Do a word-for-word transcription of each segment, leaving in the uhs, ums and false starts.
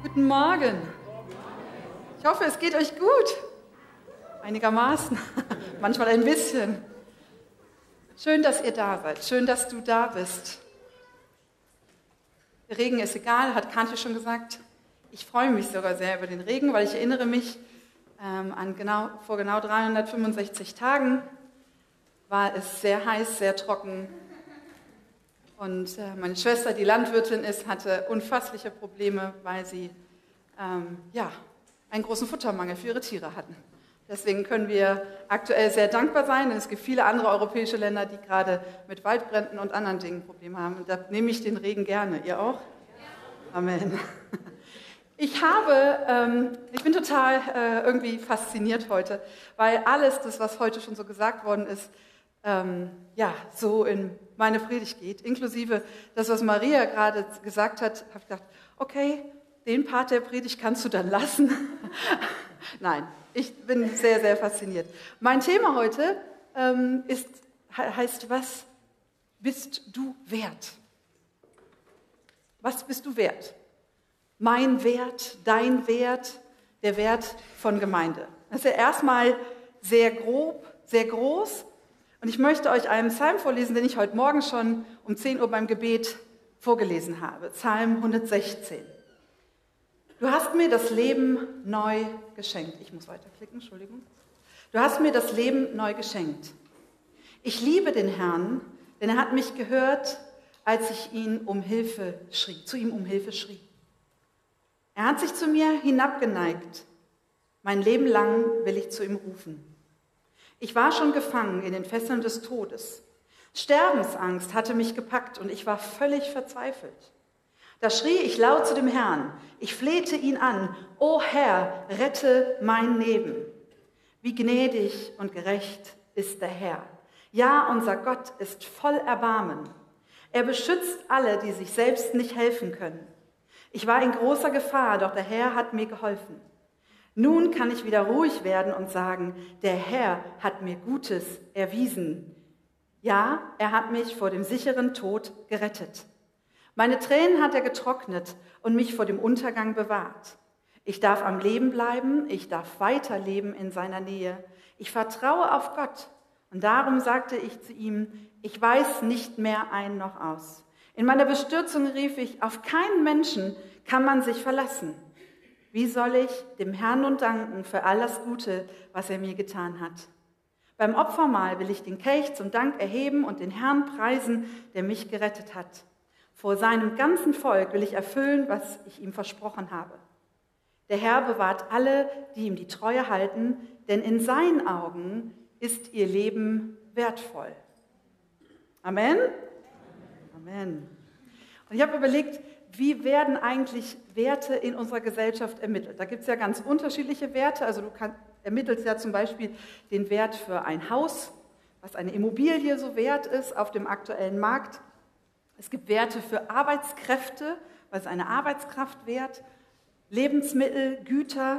Guten Morgen. Ich hoffe, es geht euch gut. Einigermaßen. Manchmal ein bisschen. Schön, dass ihr da seid. Schön, dass du da bist. Der Regen ist egal, hat Kathi schon gesagt. Ich freue mich sogar sehr über den Regen, weil ich erinnere mich, ähm, an genau, vor genau dreihundertfünfundsechzig Tagen war es sehr heiß, sehr trocken. Und äh, meine Schwester, die Landwirtin ist, hatte unfassliche Probleme, weil sie ähm, ja, einen großen Futtermangel für ihre Tiere hatten. Deswegen können wir aktuell sehr dankbar sein, denn es gibt viele andere europäische Länder, die gerade mit Waldbränden und anderen Dingen Probleme haben. Und da nehme ich den Regen gerne. Ihr auch? Amen. Ich habe, ähm, ich bin total äh, irgendwie fasziniert heute, weil alles das, was heute schon so gesagt worden ist, ähm, ja, so in meine Predigt geht, inklusive das, was Maria gerade gesagt hat, habe ich gedacht, okay, den Part der Predigt kannst du dann lassen. Nein, ich bin sehr, sehr fasziniert. Mein Thema heute ähm, ist, heißt, was bist du wert? Was bist du wert? Mein Wert, dein Wert, der Wert von Gemeinde. Das ist ja erstmal sehr grob, sehr groß. Und ich möchte euch einen Psalm vorlesen, den ich heute Morgen schon um zehn Uhr beim Gebet vorgelesen habe. Psalm hundertsechzehn. Du hast mir das Leben neu geschenkt. Ich muss weiterklicken, Entschuldigung. Du hast mir das Leben neu geschenkt. Ich liebe den Herrn, denn er hat mich gehört, als ich ihn um Hilfe schrie, zu ihm um Hilfe schrie. Er hat sich zu mir hinabgeneigt. Mein Leben lang will ich zu ihm rufen. Ich war schon gefangen in den Fesseln des Todes. Sterbensangst hatte mich gepackt und ich war völlig verzweifelt. Da schrie ich laut zu dem Herrn. Ich flehte ihn an. O Herr, rette mein Leben. Wie gnädig und gerecht ist der Herr. Ja, unser Gott ist voll Erbarmen. Er beschützt alle, die sich selbst nicht helfen können. Ich war in großer Gefahr, doch der Herr hat mir geholfen. Nun kann ich wieder ruhig werden und sagen, der Herr hat mir Gutes erwiesen. Ja, er hat mich vor dem sicheren Tod gerettet. Meine Tränen hat er getrocknet und mich vor dem Untergang bewahrt. Ich darf am Leben bleiben, ich darf weiterleben in seiner Nähe. Ich vertraue auf Gott und darum sagte ich zu ihm, ich weiß nicht mehr ein noch aus. In meiner Bestürzung rief ich, auf keinen Menschen kann man sich verlassen. Wie soll ich dem Herrn nun danken für all das Gute, was er mir getan hat? Beim Opfermahl will ich den Kelch zum Dank erheben und den Herrn preisen, der mich gerettet hat. Vor seinem ganzen Volk will ich erfüllen, was ich ihm versprochen habe. Der Herr bewahrt alle, die ihm die Treue halten, denn in seinen Augen ist ihr Leben wertvoll. Amen? Amen. Und ich habe überlegt, wie werden eigentlich Werte in unserer Gesellschaft ermittelt? Da gibt es ja ganz unterschiedliche Werte. Also du kann, ermittelst ja zum Beispiel den Wert für ein Haus, was eine Immobilie so wert ist auf dem aktuellen Markt. Es gibt Werte für Arbeitskräfte, was ist eine Arbeitskraft wert, Lebensmittel, Güter.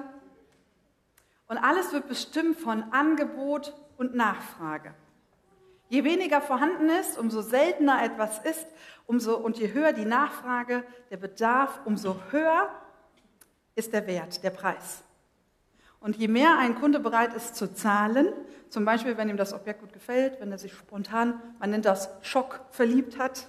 Und alles wird bestimmt von Angebot und Nachfrage. Je weniger vorhanden ist, umso seltener etwas ist, umso, und je höher die Nachfrage, der Bedarf, umso höher ist der Wert, der Preis. Und je mehr ein Kunde bereit ist zu zahlen, zum Beispiel, wenn ihm das Objekt gut gefällt, wenn er sich spontan, man nennt das Schock, verliebt hat,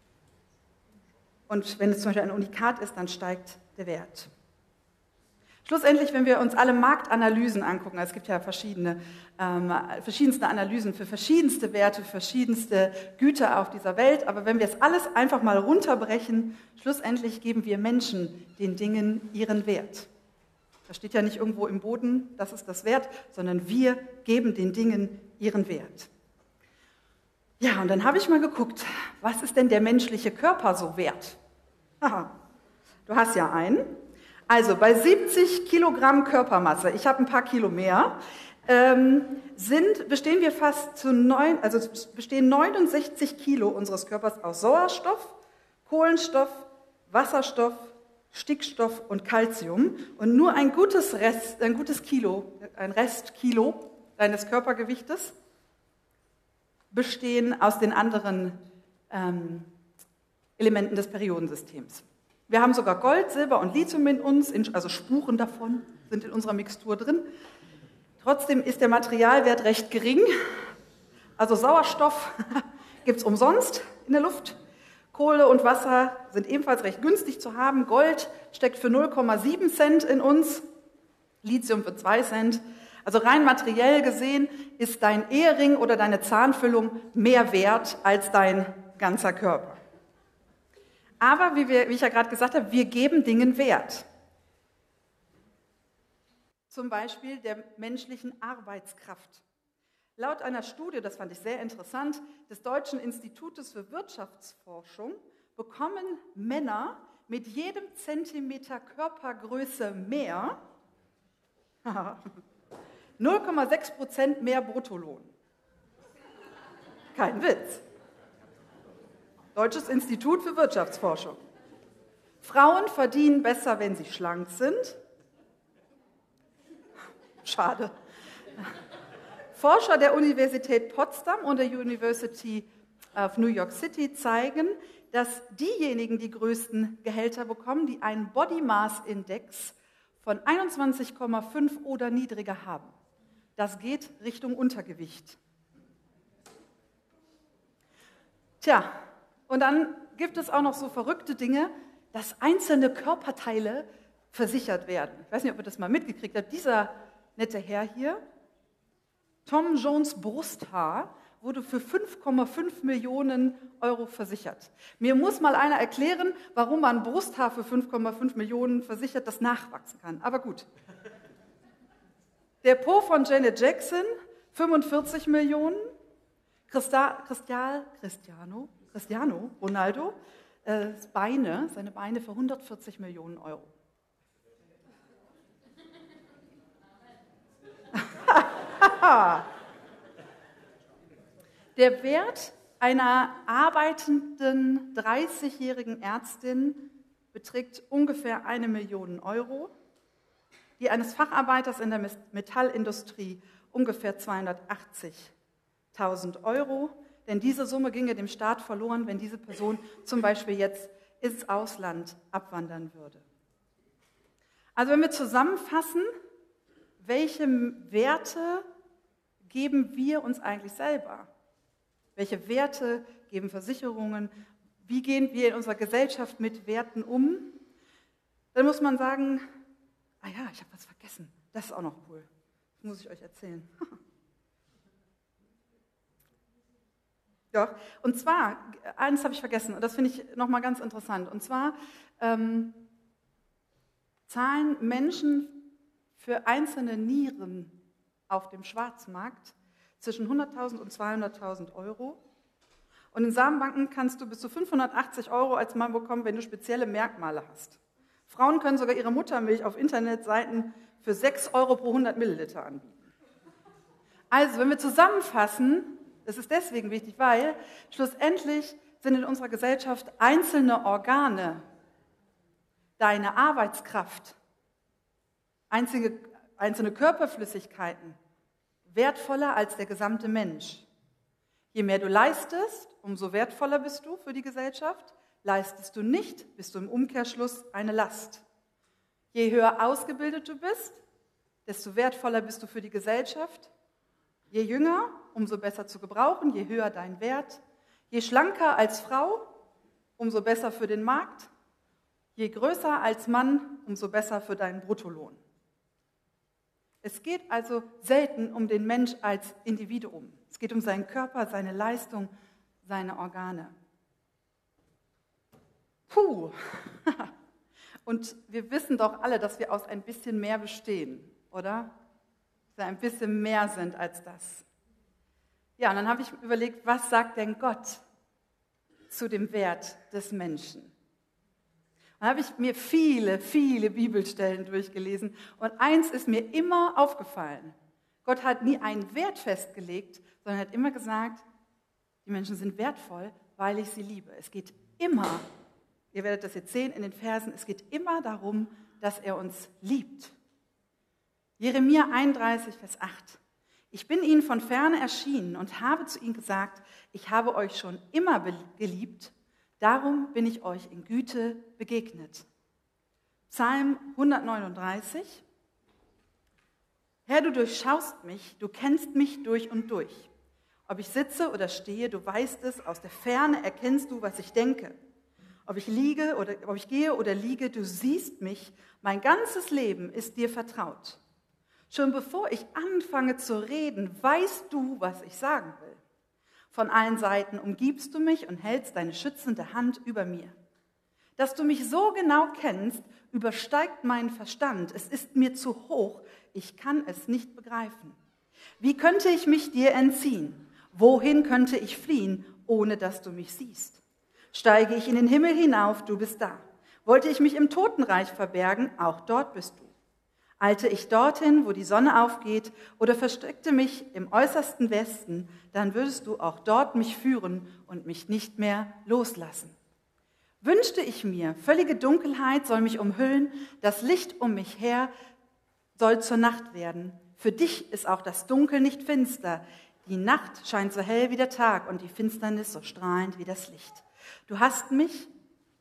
und wenn es zum Beispiel ein Unikat ist, dann steigt der Wert. Schlussendlich, wenn wir uns alle Marktanalysen angucken, es gibt ja verschiedene, ähm, verschiedenste Analysen für verschiedenste Werte, für verschiedenste Güter auf dieser Welt, aber wenn wir es alles einfach mal runterbrechen, schlussendlich geben wir Menschen den Dingen ihren Wert. Das steht ja nicht irgendwo im Boden, das ist das Wert, sondern wir geben den Dingen ihren Wert. Ja, und dann habe ich mal geguckt, was ist denn der menschliche Körper so wert? Aha, du hast ja einen. Also bei siebzig Kilogramm Körpermasse, ich habe ein paar Kilo mehr, ähm, sind, bestehen wir fast zu neun, also bestehen neunundsechzig Kilo unseres Körpers aus Sauerstoff, Kohlenstoff, Wasserstoff, Stickstoff und Calcium. Und nur ein gutes Rest, ein gutes Kilo, ein Restkilo deines Körpergewichtes bestehen aus den anderen ähm, Elementen des Periodensystems. Wir haben sogar Gold, Silber und Lithium in uns, also Spuren davon sind in unserer Mixtur drin. Trotzdem ist der Materialwert recht gering. Also Sauerstoff gibt es umsonst in der Luft. Kohle und Wasser sind ebenfalls recht günstig zu haben. Gold steckt für null Komma sieben Cent in uns, Lithium für zwei Cent. Also rein materiell gesehen ist dein Ehering oder deine Zahnfüllung mehr wert als dein ganzer Körper. Aber wie, wir, wie ich ja gerade gesagt habe, wir geben Dingen Wert. Zum Beispiel der menschlichen Arbeitskraft. Laut einer Studie, das fand ich sehr interessant, des Deutschen Institutes für Wirtschaftsforschung bekommen Männer mit jedem Zentimeter Körpergröße mehr null Komma sechs Prozent mehr Bruttolohn. Kein Witz. Deutsches Institut für Wirtschaftsforschung. Frauen verdienen besser, wenn sie schlank sind. Schade. Forscher der Universität Potsdam und der University of New York City zeigen, dass diejenigen die größten Gehälter bekommen, die einen Body Mass Index von einundzwanzig Komma fünf oder niedriger haben. Das geht Richtung Untergewicht. Tja, und dann gibt es auch noch so verrückte Dinge, dass einzelne Körperteile versichert werden. Ich weiß nicht, ob ihr das mal mitgekriegt habt. Dieser nette Herr hier, Tom Jones Brusthaar, wurde für fünf Komma fünf Millionen Euro versichert. Mir muss mal einer erklären, warum man Brusthaar für fünf Komma fünf Millionen versichert, das nachwachsen kann. Aber gut. Der Po von Janet Jackson, fünfundvierzig Millionen. Christa, Christial, Cristiano, Cristiano Ronaldo, äh, Beine, seine Beine für hundertvierzig Millionen Euro. Der Wert einer arbeitenden dreißigjährigen Ärztin beträgt ungefähr eine Million Euro, die eines Facharbeiters in der Metallindustrie ungefähr zweihundertachtzigtausend Euro, denn diese Summe ginge dem Staat verloren, wenn diese Person zum Beispiel jetzt ins Ausland abwandern würde. Also wenn wir zusammenfassen, welche Werte geben wir uns eigentlich selber? Welche Werte geben Versicherungen? Wie gehen wir in unserer Gesellschaft mit Werten um? Dann muss man sagen, ah ja, ich habe was vergessen. Das ist auch noch cool. Das muss ich euch erzählen. Ja, und zwar, eines habe ich vergessen, und das finde ich nochmal ganz interessant. Und zwar ähm, zahlen Menschen für einzelne Nieren auf dem Schwarzmarkt zwischen hunderttausend und zweihunderttausend Euro. Und in Samenbanken kannst du bis zu fünfhundertachtzig Euro als Mann bekommen, wenn du spezielle Merkmale hast. Frauen können sogar ihre Muttermilch auf Internetseiten für sechs Euro pro hundert Milliliter anbieten. Also, wenn wir zusammenfassen, das ist deswegen wichtig, weil schlussendlich sind in unserer Gesellschaft einzelne Organe, deine Arbeitskraft, einzige, einzelne Körperflüssigkeiten wertvoller als der gesamte Mensch. Je mehr du leistest, umso wertvoller bist du für die Gesellschaft. Leistest du nicht, bist du im Umkehrschluss eine Last. Je höher ausgebildet du bist, desto wertvoller bist du für die Gesellschaft. Je jünger, umso besser zu gebrauchen, je höher dein Wert. Je schlanker als Frau, umso besser für den Markt. Je größer als Mann, umso besser für deinen Bruttolohn. Es geht also selten um den Mensch als Individuum. Es geht um seinen Körper, seine Leistung, seine Organe. Puh. Und wir wissen doch alle, dass wir aus ein bisschen mehr bestehen, oder? Dass wir ein bisschen mehr sind als das. Ja, und dann habe ich überlegt, was sagt denn Gott zu dem Wert des Menschen? Dann habe ich mir viele, viele Bibelstellen durchgelesen und eins ist mir immer aufgefallen. Gott hat nie einen Wert festgelegt, sondern hat immer gesagt, die Menschen sind wertvoll, weil ich sie liebe. Es geht immer, ihr werdet das jetzt sehen in den Versen, es geht immer darum, dass er uns liebt. Jeremia einunddreißig, Vers acht. Ich bin ihnen von ferne erschienen und habe zu ihnen gesagt, ich habe euch schon immer geliebt, Darum bin ich euch in Güte begegnet. Psalm hundertneununddreißig. Herr, du durchschaust mich, du kennst mich durch und durch. Ob ich sitze oder stehe, du weißt es, aus der Ferne erkennst du, was ich denke. Ob ich liege oder ob ich gehe oder liege, du siehst mich, mein ganzes Leben ist dir vertraut. Schon bevor ich anfange zu reden, weißt du, was ich sagen will. Von allen Seiten umgibst du mich und hältst deine schützende Hand über mir. Dass du mich so genau kennst, übersteigt meinen Verstand. Es ist mir zu hoch, ich kann es nicht begreifen. Wie könnte ich mich dir entziehen? Wohin könnte ich fliehen, ohne dass du mich siehst? Steige ich in den Himmel hinauf, du bist da. Wollte ich mich im Totenreich verbergen, auch dort bist du. Eilte ich dorthin, wo die Sonne aufgeht, oder versteckte mich im äußersten Westen, dann würdest du auch dort mich führen und mich nicht mehr loslassen. Wünschte ich mir, völlige Dunkelheit soll mich umhüllen, das Licht um mich her soll zur Nacht werden. Für dich ist auch das Dunkel nicht finster. Die Nacht scheint so hell wie der Tag und die Finsternis so strahlend wie das Licht. Du hast mich,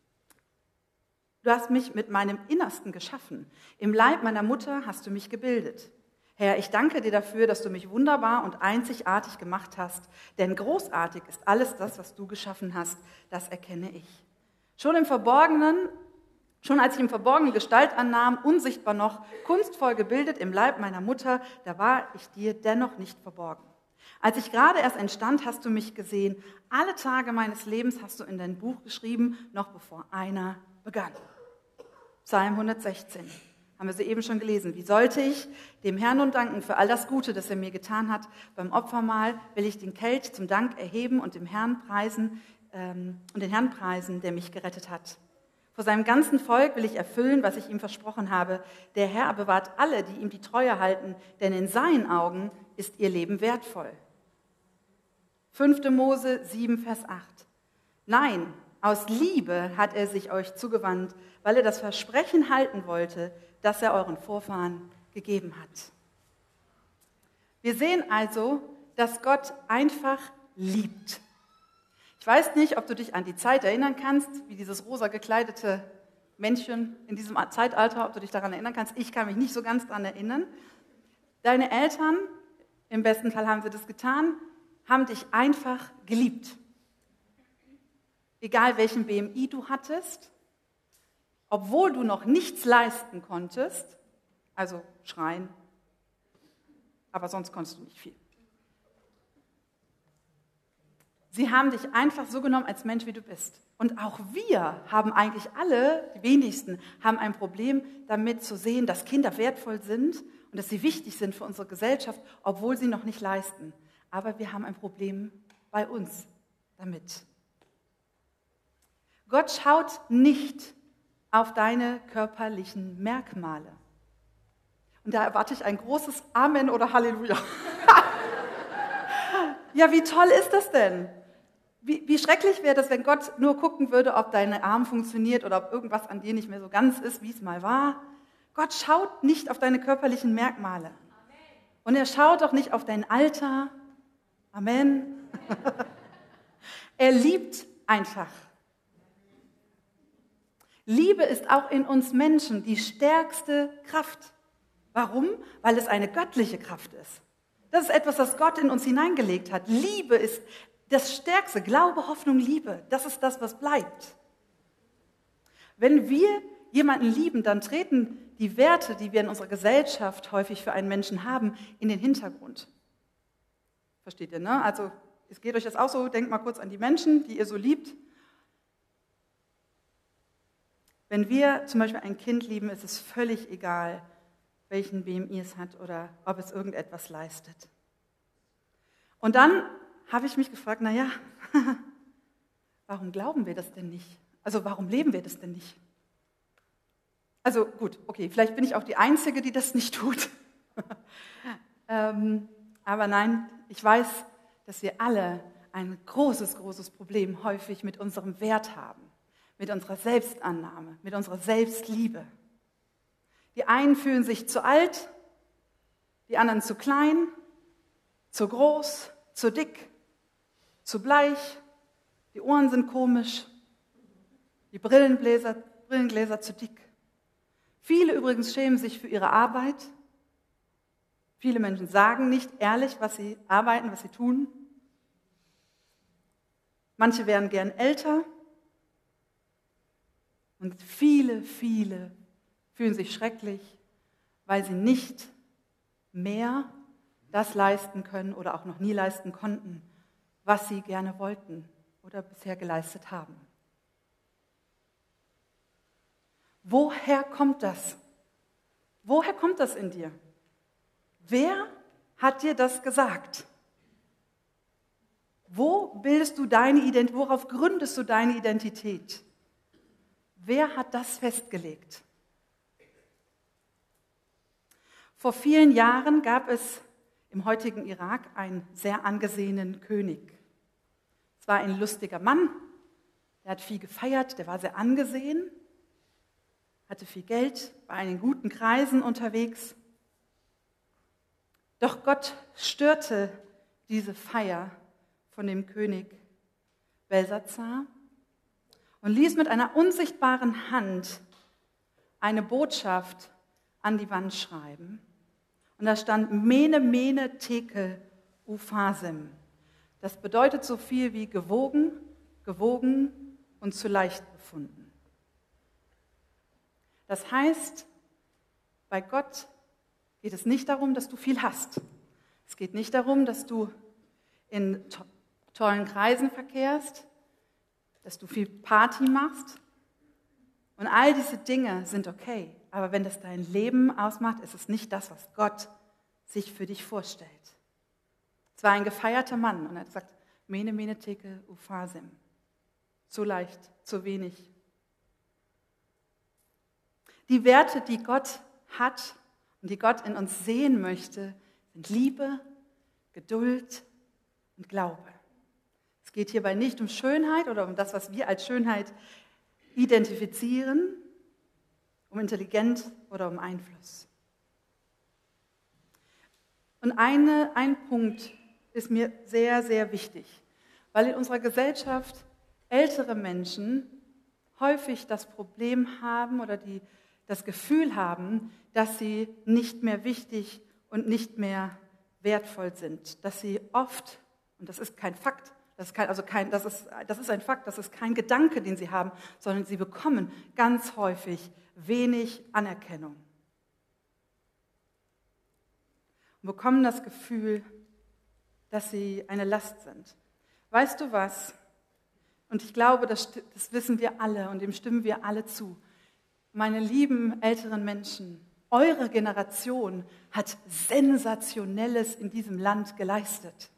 du hast mich mit meinem Innersten geschaffen. Im Leib meiner Mutter hast du mich gebildet. Herr, ich danke dir dafür, dass du mich wunderbar und einzigartig gemacht hast, denn großartig ist alles das, was du geschaffen hast, das erkenne ich. Schon im Verborgenen, schon als ich im Verborgenen Gestalt annahm, unsichtbar noch, kunstvoll gebildet im Leib meiner Mutter, da war ich dir dennoch nicht verborgen. Als ich gerade erst entstand, hast du mich gesehen. Alle Tage meines Lebens hast du in dein Buch geschrieben, noch bevor einer begann. Psalm hundertsechzehn, haben wir soeben schon gelesen. Wie sollte ich dem Herrn nun danken für all das Gute, das er mir getan hat? Beim Opfermahl will ich den Kelch zum Dank erheben und dem Herrn preisen, ähm, und den Herrn preisen, der mich gerettet hat. Vor seinem ganzen Volk will ich erfüllen, was ich ihm versprochen habe. Der Herr bewahrt alle, die ihm die Treue halten, denn in seinen Augen ist ihr Leben wertvoll. fünfte Mose sieben, Vers acht. Nein, aus Liebe hat er sich euch zugewandt, weil er das Versprechen halten wollte, das er euren Vorfahren gegeben hat. Wir sehen also, dass Gott einfach liebt. Ich weiß nicht, ob du dich an die Zeit erinnern kannst, wie dieses rosa gekleidete Männchen in diesem Zeitalter, ob du dich daran erinnern kannst. Ich kann mich nicht so ganz daran erinnern. Deine Eltern, im besten Fall haben sie das getan, haben dich einfach geliebt. Egal welchen B M I du hattest, obwohl du noch nichts leisten konntest, also schreien, aber sonst konntest du nicht viel. Sie haben dich einfach so genommen als Mensch, wie du bist. Und auch wir haben eigentlich alle, die wenigsten, haben ein Problem damit zu sehen, dass Kinder wertvoll sind und dass sie wichtig sind für unsere Gesellschaft, obwohl sie noch nicht leisten. Aber wir haben ein Problem bei uns damit. Gott schaut nicht auf deine körperlichen Merkmale. Und da erwarte ich ein großes Amen oder Halleluja. Ja, wie toll ist das denn? Wie, wie schrecklich wäre das, wenn Gott nur gucken würde, ob dein Arm funktioniert oder ob irgendwas an dir nicht mehr so ganz ist, wie es mal war. Gott schaut nicht auf deine körperlichen Merkmale. Und er schaut auch nicht auf dein Alter. Amen. Er liebt einfach. Liebe ist auch in uns Menschen die stärkste Kraft. Warum? Weil es eine göttliche Kraft ist. Das ist etwas, das Gott in uns hineingelegt hat. Liebe ist das Stärkste. Glaube, Hoffnung, Liebe. Das ist das, was bleibt. Wenn wir jemanden lieben, dann treten die Werte, die wir in unserer Gesellschaft häufig für einen Menschen haben, in den Hintergrund. Versteht ihr, ne? Also, es geht euch das auch so. Denkt mal kurz an die Menschen, die ihr so liebt. Wenn wir zum Beispiel ein Kind lieben, ist es völlig egal, welchen B M I es hat oder ob es irgendetwas leistet. Und dann habe ich mich gefragt, naja, warum glauben wir das denn nicht? Also warum leben wir das denn nicht? Also gut, okay, vielleicht bin ich auch die Einzige, die das nicht tut. ähm, aber nein, ich weiß, dass wir alle ein großes, großes Problem häufig mit unserem Wert haben, mit unserer Selbstannahme, mit unserer Selbstliebe. Die einen fühlen sich zu alt, die anderen zu klein, zu groß, zu dick, zu bleich, die Ohren sind komisch, die Brillengläser, Brillengläser zu dick. Viele übrigens schämen sich für ihre Arbeit. Viele Menschen sagen nicht ehrlich, was sie arbeiten, was sie tun. Manche wären gern älter. Und viele, viele fühlen sich schrecklich, weil sie nicht mehr das leisten können oder auch noch nie leisten konnten, was sie gerne wollten oder bisher geleistet haben. Woher kommt das? Woher kommt das in dir? Wer hat dir das gesagt? Wo bildest du deine Identität? Worauf gründest du deine Identität? Wer hat das festgelegt? Vor vielen Jahren gab es im heutigen Irak einen sehr angesehenen König. Es war ein lustiger Mann, der hat viel gefeiert, der war sehr angesehen, hatte viel Geld, war in guten Kreisen unterwegs. Doch Gott störte diese Feier von dem König Belsazar und ließ mit einer unsichtbaren Hand eine Botschaft an die Wand schreiben. Und da stand Mene, Mene, Tekel, Upharsin. Das bedeutet so viel wie gewogen, gewogen und zu leicht befunden. Das heißt, bei Gott geht es nicht darum, dass du viel hast. Es geht nicht darum, dass du in to- tollen Kreisen verkehrst, dass du viel Party machst. Und all diese Dinge sind okay. Aber wenn das dein Leben ausmacht, ist es nicht das, was Gott sich für dich vorstellt. Es war ein gefeierter Mann und er hat gesagt, Mene, Mene, Tekel, Upharsin. Zu leicht, zu wenig. Die Werte, die Gott hat und die Gott in uns sehen möchte, sind Liebe, Geduld und Glaube. Es geht hierbei nicht um Schönheit oder um das, was wir als Schönheit identifizieren, um Intelligenz oder um Einfluss. Und eine, ein Punkt ist mir sehr, sehr wichtig, weil in unserer Gesellschaft ältere Menschen häufig das Problem haben oder die, das Gefühl haben, dass sie nicht mehr wichtig und nicht mehr wertvoll sind. Dass sie oft, und das ist kein Fakt, das ist, kein, also kein, das ist, das ist ein Fakt, das ist kein Gedanke, den sie haben, sondern sie bekommen ganz häufig wenig Anerkennung. Und bekommen das Gefühl, dass sie eine Last sind. Weißt du was? Und ich glaube, das, das wissen wir alle und dem stimmen wir alle zu. Meine lieben älteren Menschen, eure Generation hat Sensationelles in diesem Land geleistet.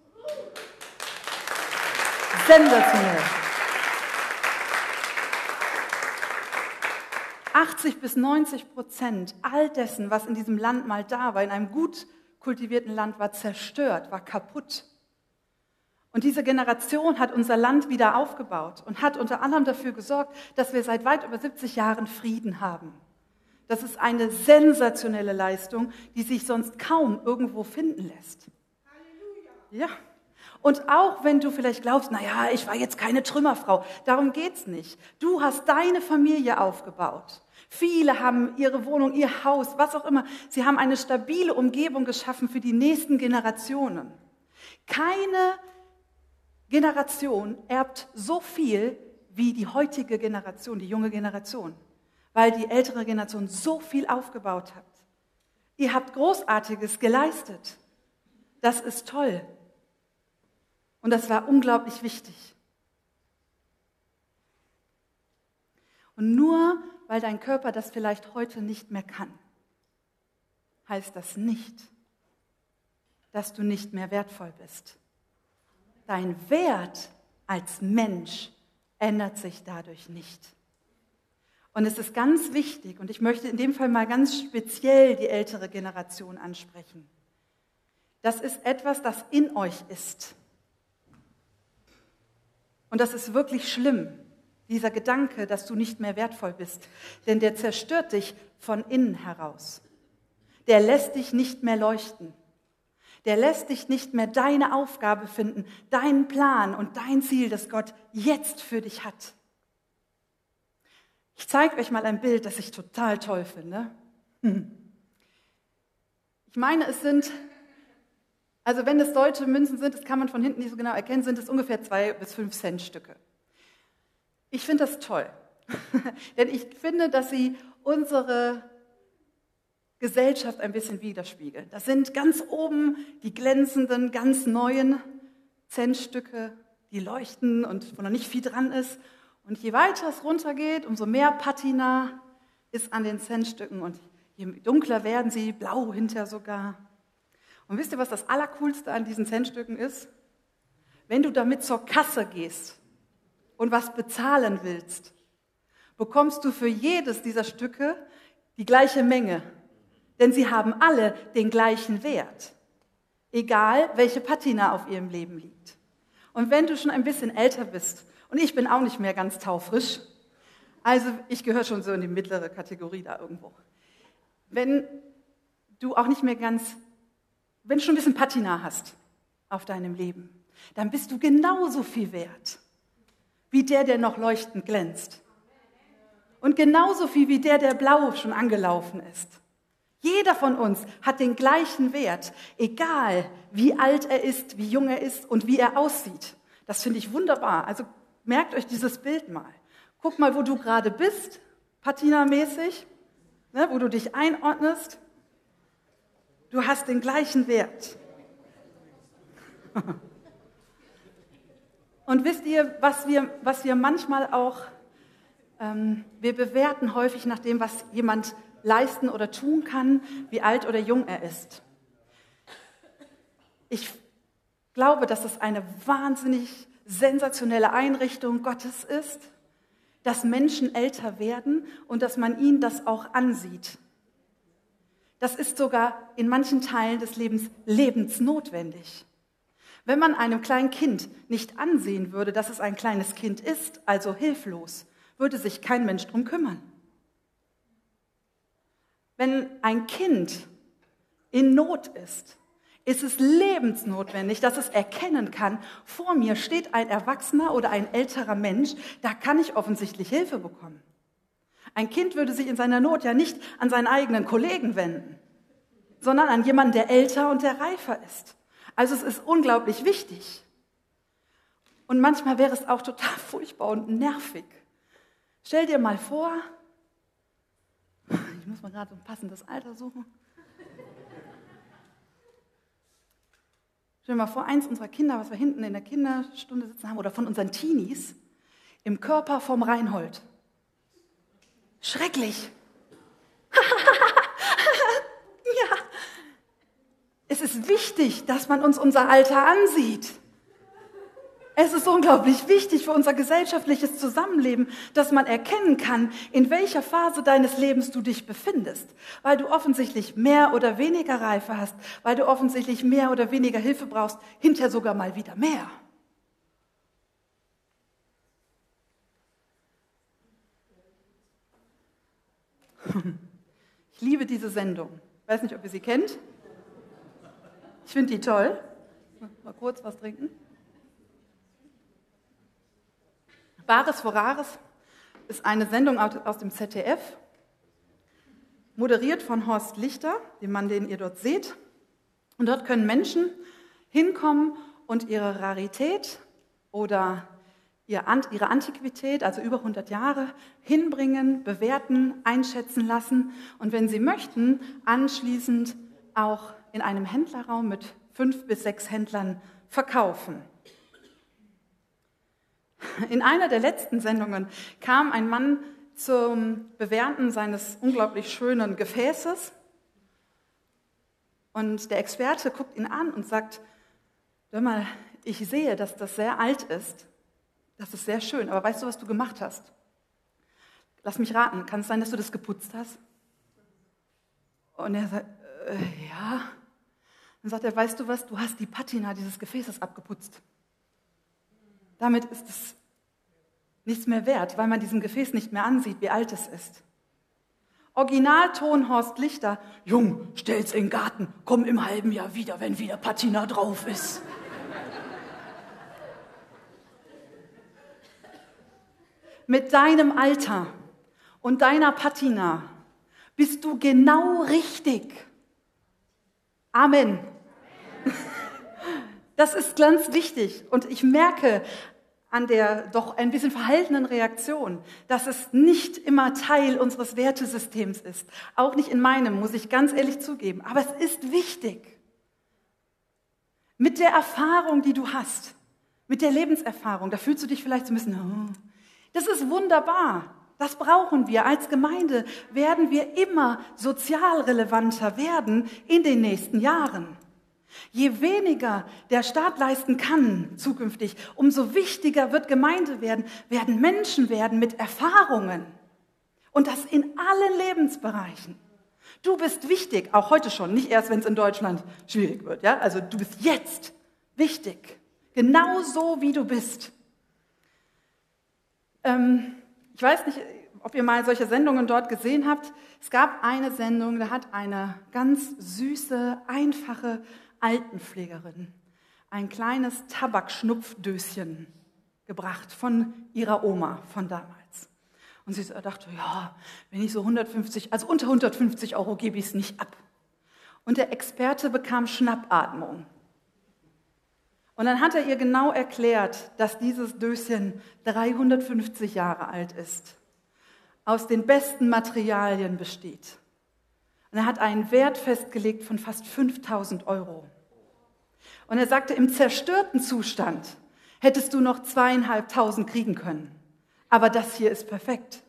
Sensationell. achtzig bis neunzig Prozent all dessen, was in diesem Land mal da war, in einem gut kultivierten Land, war zerstört, war kaputt. Und diese Generation hat unser Land wieder aufgebaut und hat unter anderem dafür gesorgt, dass wir seit weit über siebzig Jahren Frieden haben. Das ist eine sensationelle Leistung, die sich sonst kaum irgendwo finden lässt. Halleluja. Ja. Und auch wenn du vielleicht glaubst, naja, ich war jetzt keine Trümmerfrau, darum geht's nicht. Du hast deine Familie aufgebaut. Viele haben ihre Wohnung, ihr Haus, was auch immer. Sie haben eine stabile Umgebung geschaffen für die nächsten Generationen. Keine Generation erbt so viel wie die heutige Generation, die junge Generation, weil die ältere Generation so viel aufgebaut hat. Ihr habt Großartiges geleistet. Das ist toll. Und das war unglaublich wichtig. Und nur weil dein Körper das vielleicht heute nicht mehr kann, heißt das nicht, dass du nicht mehr wertvoll bist. Dein Wert als Mensch ändert sich dadurch nicht. Und es ist ganz wichtig, und ich möchte in dem Fall mal ganz speziell die ältere Generation ansprechen. Das ist etwas, das in euch ist. Und das ist wirklich schlimm, dieser Gedanke, dass du nicht mehr wertvoll bist. Denn der zerstört dich von innen heraus. Der lässt dich nicht mehr leuchten. Der lässt dich nicht mehr deine Aufgabe finden, deinen Plan und dein Ziel, das Gott jetzt für dich hat. Ich zeige euch mal ein Bild, das ich total toll finde. Hm. Ich meine, es sind, also wenn es deutsche Münzen sind, das kann man von hinten nicht so genau erkennen, sind es ungefähr zwei bis fünf Cent Stücke. Ich finde das toll, denn ich finde, dass sie unsere Gesellschaft ein bisschen widerspiegeln. Das sind ganz oben die glänzenden, ganz neuen Centstücke, die leuchten und wo noch nicht viel dran ist. Und je weiter es runtergeht, umso mehr Patina ist an den Centstücken und je dunkler werden sie, blau hinter sogar. Und wisst ihr, was das Allercoolste an diesen Centstücken ist? Wenn du damit zur Kasse gehst und was bezahlen willst, bekommst du für jedes dieser Stücke die gleiche Menge. Denn sie haben alle den gleichen Wert, egal welche Patina auf ihrem Leben liegt. Und wenn du schon ein bisschen älter bist, und ich bin auch nicht mehr ganz taufrisch, also ich gehöre schon so in die mittlere Kategorie da irgendwo. Wenn du auch nicht mehr ganz, wenn du schon ein bisschen Patina hast auf deinem Leben, dann bist du genauso viel wert wie der, der noch leuchtend glänzt. Und genauso viel wie der, der blau schon angelaufen ist. Jeder von uns hat den gleichen Wert, egal wie alt er ist, wie jung er ist und wie er aussieht. Das finde ich wunderbar. Also merkt euch dieses Bild mal. Guck mal, wo du gerade bist, patinamäßig, ne, wo du dich einordnest. Du hast den gleichen Wert. Und wisst ihr, was wir, was wir manchmal auch, ähm, wir bewerten häufig nach dem, was jemand leisten oder tun kann, wie alt oder jung er ist. Ich glaube, dass es eine wahnsinnig sensationelle Einrichtung Gottes ist, dass Menschen älter werden und dass man ihnen das auch ansieht. Das ist sogar in manchen Teilen des Lebens lebensnotwendig. Wenn man einem kleinen Kind nicht ansehen würde, dass es ein kleines Kind ist, also hilflos, würde sich kein Mensch drum kümmern. Wenn ein Kind in Not ist, ist es lebensnotwendig, dass es erkennen kann, vor mir steht ein Erwachsener oder ein älterer Mensch, da kann ich offensichtlich Hilfe bekommen. Ein Kind würde sich in seiner Not ja nicht an seinen eigenen Kollegen wenden, sondern an jemanden, der älter und der reifer ist. Also es ist unglaublich wichtig. Und manchmal wäre es auch total furchtbar und nervig. Stell dir mal vor, ich muss mal gerade so ein passendes Alter suchen. Stell dir mal vor, eins unserer Kinder, was wir hinten in der Kinderstunde sitzen haben, oder von unseren Teenies, im Körper vom Reinhold. Schrecklich. Ja. Es ist wichtig, dass man uns unser Alter ansieht. Es ist unglaublich wichtig für unser gesellschaftliches Zusammenleben, dass man erkennen kann, in welcher Phase deines Lebens du dich befindest, weil du offensichtlich mehr oder weniger Reife hast, weil du offensichtlich mehr oder weniger Hilfe brauchst, hinterher sogar mal wieder mehr. Ich liebe diese Sendung. Ich weiß nicht, ob ihr sie kennt. Ich finde die toll. Mal kurz was trinken. Bares vor Rares ist eine Sendung aus dem Z D F, moderiert von Horst Lichter, dem Mann, den ihr dort seht. Und dort können Menschen hinkommen und ihre Rarität oder ihre Antiquität, also über hundert Jahre, hinbringen, bewerten, einschätzen lassen und wenn sie möchten, anschließend auch in einem Händlerraum mit fünf bis sechs Händlern verkaufen. In einer der letzten Sendungen kam ein Mann zum Bewerten seines unglaublich schönen Gefäßes und der Experte guckt ihn an und sagt, hör mal, ich sehe, dass das sehr alt ist, das ist sehr schön, aber weißt du, was du gemacht hast? Lass mich raten, kann es sein, dass du das geputzt hast? Und er sagt, äh, ja. Dann sagt er, weißt du was, du hast die Patina dieses Gefäßes abgeputzt. Damit ist es nichts mehr wert, weil man diesem Gefäß nicht mehr ansieht, wie alt es ist. Originalton Horst Lichter, Jung, stell's in den Garten, komm im halben Jahr wieder, wenn wieder Patina drauf ist. Mit deinem Alter und deiner Patina bist du genau richtig. Amen. Das ist ganz wichtig. Und ich merke an der doch ein bisschen verhaltenen Reaktion, dass es nicht immer Teil unseres Wertesystems ist. Auch nicht in meinem, muss ich ganz ehrlich zugeben. Aber es ist wichtig. Mit der Erfahrung, die du hast, mit der Lebenserfahrung, da fühlst du dich vielleicht so ein bisschen, oh, das ist wunderbar. Das brauchen wir. Als Gemeinde werden wir immer sozial relevanter werden in den nächsten Jahren. Je weniger der Staat leisten kann zukünftig, umso wichtiger wird Gemeinde werden, werden Menschen werden mit Erfahrungen. Und das in allen Lebensbereichen. Du bist wichtig, auch heute schon, nicht erst, wenn es in Deutschland schwierig wird. Ja? Also du bist jetzt wichtig, genauso wie du bist. Ähm, ich weiß nicht, ob ihr mal solche Sendungen dort gesehen habt. Es gab eine Sendung, da hat eine ganz süße, einfache Altenpflegerin ein kleines Tabakschnupfdöschen gebracht von ihrer Oma von damals. Und sie dachte, ja, wenn ich so hundertfünfzig, also unter hundertfünfzig Euro gebe ich es nicht ab. Und der Experte bekam Schnappatmung. Und dann hat er ihr genau erklärt, dass dieses Döschen dreihundertfünfzig Jahre alt ist, aus den besten Materialien besteht. Und er hat einen Wert festgelegt von fast fünftausend Euro. Und er sagte, im zerstörten Zustand hättest du noch zweieinhalbtausend kriegen können. Aber das hier ist perfekt.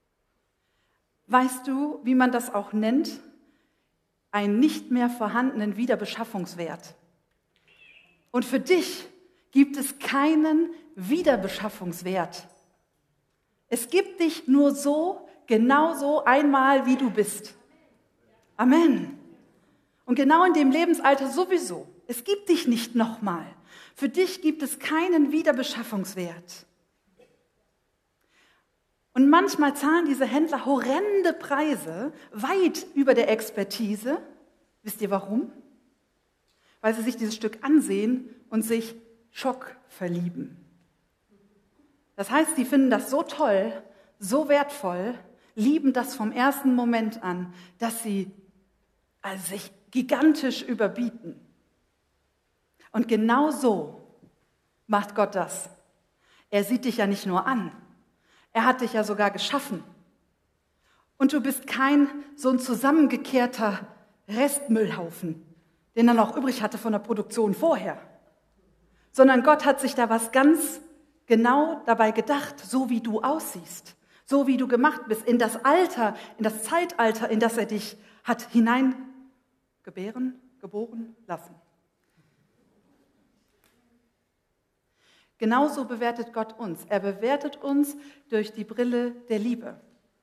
Weißt du, wie man das auch nennt? Einen nicht mehr vorhandenen Wiederbeschaffungswert. Und für dich gibt es keinen Wiederbeschaffungswert. Es gibt dich nur so, genau so einmal, wie du bist. Amen. Und genau in dem Lebensalter sowieso. Es gibt dich nicht nochmal. Für dich gibt es keinen Wiederbeschaffungswert. Und manchmal zahlen diese Händler horrende Preise, weit über der Expertise. Wisst ihr warum? Weil sie sich dieses Stück ansehen und sich Schock verlieben. Das heißt, sie finden das so toll, so wertvoll, lieben das vom ersten Moment an, dass sie also sich gigantisch überbieten. Und genau so macht Gott das. Er sieht dich ja nicht nur an, er hat dich ja sogar geschaffen. Und du bist kein so ein zusammengekehrter Restmüllhaufen, den er noch übrig hatte von der Produktion vorher. Sondern Gott hat sich da was ganz genau dabei gedacht, so wie du aussiehst, so wie du gemacht bist, in das Alter, in das Zeitalter, in das er dich hat hineingebären, geboren lassen. Genauso bewertet Gott uns. Er bewertet uns durch die Brille der Liebe.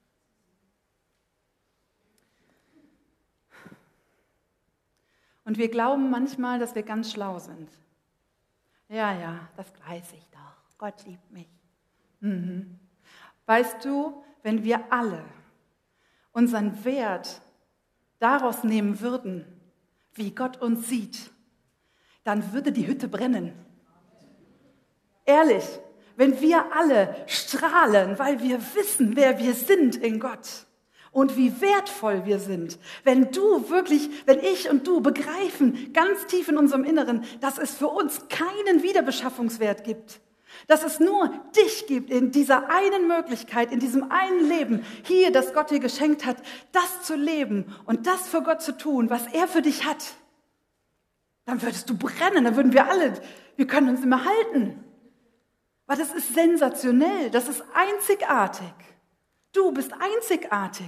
Und wir glauben manchmal, dass wir ganz schlau sind. Ja, ja, das weiß ich doch. Gott liebt mich. Mhm. Weißt du, wenn wir alle unseren Wert daraus nehmen würden, wie Gott uns sieht, dann würde die Hütte brennen. Ehrlich, wenn wir alle strahlen, weil wir wissen, wer wir sind in Gott und wie wertvoll wir sind, wenn du wirklich, wenn ich und du begreifen, ganz tief in unserem Inneren, dass es für uns keinen Wiederbeschaffungswert gibt, dass es nur dich gibt in dieser einen Möglichkeit, in diesem einen Leben hier, das Gott dir geschenkt hat, das zu leben und das für Gott zu tun, was er für dich hat, dann würdest du brennen, dann würden wir alle, wir können uns nicht mehr halten. Weil das ist sensationell, das ist einzigartig. Du bist einzigartig.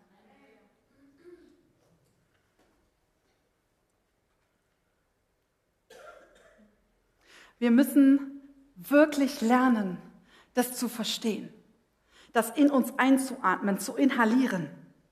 Wir müssen wirklich lernen, das zu verstehen, das in uns einzuatmen, zu inhalieren.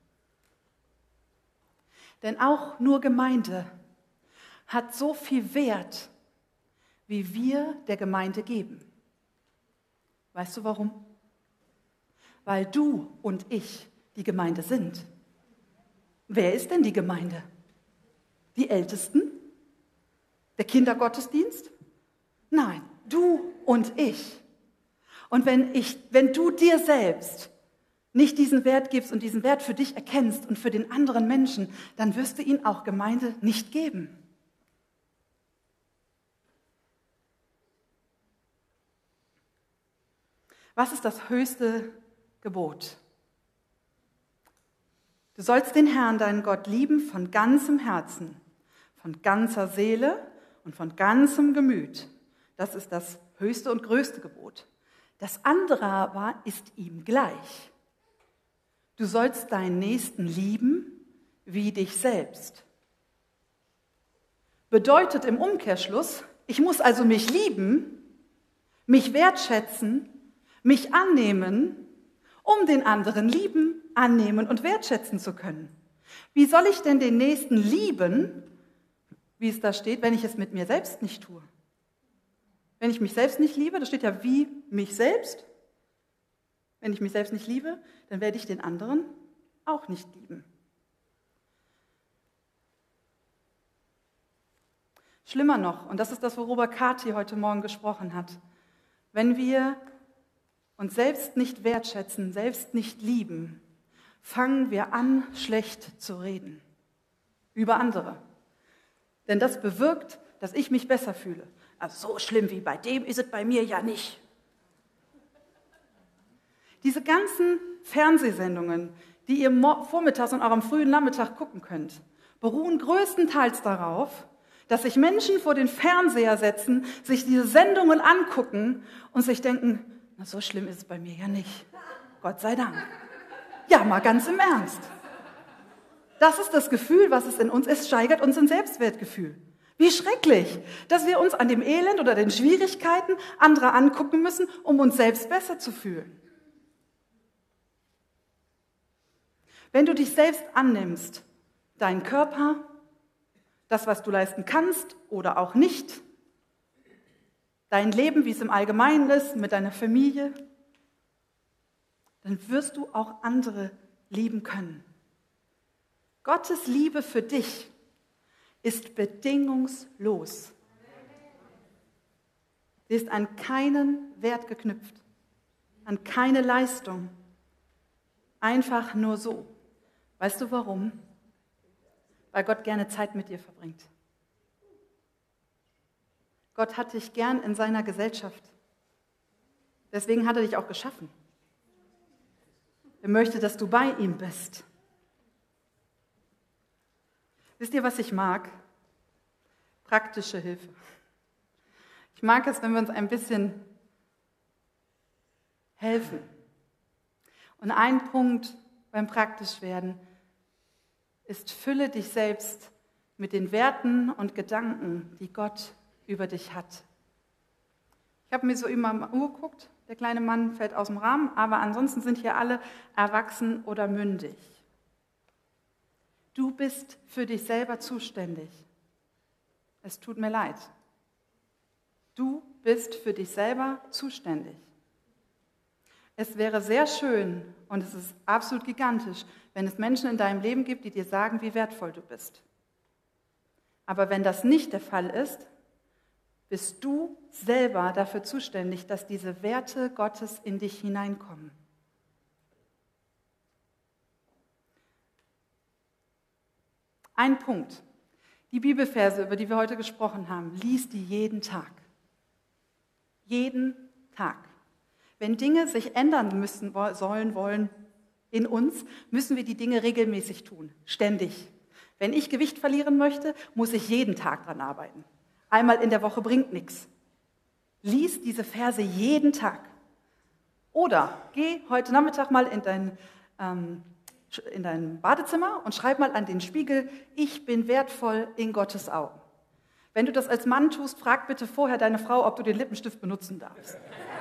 Denn auch nur Gemeinde hat so viel Wert, wie wir der Gemeinde geben. Weißt du warum? Weil du und ich die Gemeinde sind. Wer ist denn die Gemeinde? Die Ältesten? Der Kindergottesdienst? Nein, du und ich. Und wenn ich, wenn du dir selbst nicht diesen Wert gibst und diesen Wert für dich erkennst und für den anderen Menschen, dann wirst du ihn auch Gemeinde nicht geben. Was ist das höchste Gebot? Du sollst den Herrn, deinen Gott, lieben von ganzem Herzen, von ganzer Seele und von ganzem Gemüt. Das ist das höchste und größte Gebot. Das andere aber ist ihm gleich. Du sollst deinen Nächsten lieben wie dich selbst. Bedeutet im Umkehrschluss, ich muss also mich lieben, mich wertschätzen, mich annehmen, um den anderen lieben, annehmen und wertschätzen zu können. Wie soll ich denn den Nächsten lieben, wie es da steht, wenn ich es mit mir selbst nicht tue? Wenn ich mich selbst nicht liebe, da steht ja wie mich selbst. Wenn ich mich selbst nicht liebe, dann werde ich den anderen auch nicht lieben. Schlimmer noch, und das ist das, worüber Kathi heute Morgen gesprochen hat, wenn wir uns selbst nicht wertschätzen, selbst nicht lieben, fangen wir an, schlecht zu reden über andere. Denn das bewirkt, dass ich mich besser fühle. Also so schlimm wie bei dem ist es bei mir ja nicht. Diese ganzen Fernsehsendungen, die ihr vormittags und auch am frühen Nachmittag gucken könnt, beruhen größtenteils darauf, dass sich Menschen vor den Fernseher setzen, sich diese Sendungen angucken und sich denken, na, so schlimm ist es bei mir ja nicht. Gott sei Dank. Ja, mal ganz im Ernst. Das ist das Gefühl, was es in uns ist, steigert unser Selbstwertgefühl. Wie schrecklich, dass wir uns an dem Elend oder den Schwierigkeiten anderer angucken müssen, um uns selbst besser zu fühlen. Wenn du dich selbst annimmst, deinen Körper, das, was du leisten kannst oder auch nicht, dein Leben, wie es im Allgemeinen ist, mit deiner Familie, dann wirst du auch andere lieben können. Gottes Liebe für dich ist bedingungslos. Sie ist an keinen Wert geknüpft, an keine Leistung. Einfach nur so. Weißt du warum? Weil Gott gerne Zeit mit dir verbringt. Gott hat dich gern in seiner Gesellschaft. Deswegen hat er dich auch geschaffen. Er möchte, dass du bei ihm bist. Wisst ihr, was ich mag? Praktische Hilfe. Ich mag es, wenn wir uns ein bisschen helfen. Und ein Punkt beim Praktischwerden ist, fülle dich selbst mit den Werten und Gedanken, die Gott über dich hat. Ich habe mir so immer mal umgeguckt, der kleine Mann fällt aus dem Rahmen, aber ansonsten sind hier alle erwachsen oder mündig. Du bist für dich selber zuständig. Es tut mir leid. Du bist für dich selber zuständig. Es wäre sehr schön und es ist absolut gigantisch, wenn es Menschen in deinem Leben gibt, die dir sagen, wie wertvoll du bist. Aber wenn das nicht der Fall ist, bist du selber dafür zuständig, dass diese Werte Gottes in dich hineinkommen. Ein Punkt. Die Bibelverse, über die wir heute gesprochen haben, lies die jeden Tag. Jeden Tag. Wenn Dinge sich ändern müssen, sollen, wollen in uns, müssen wir die Dinge regelmäßig tun, ständig. Wenn ich Gewicht verlieren möchte, muss ich jeden Tag dran arbeiten. Einmal in der Woche bringt nichts. Lies diese Verse jeden Tag. Oder geh heute Nachmittag mal in dein, ähm, in dein Badezimmer und schreib mal an den Spiegel, ich bin wertvoll in Gottes Augen. Wenn du das als Mann tust, frag bitte vorher deine Frau, ob du den Lippenstift benutzen darfst.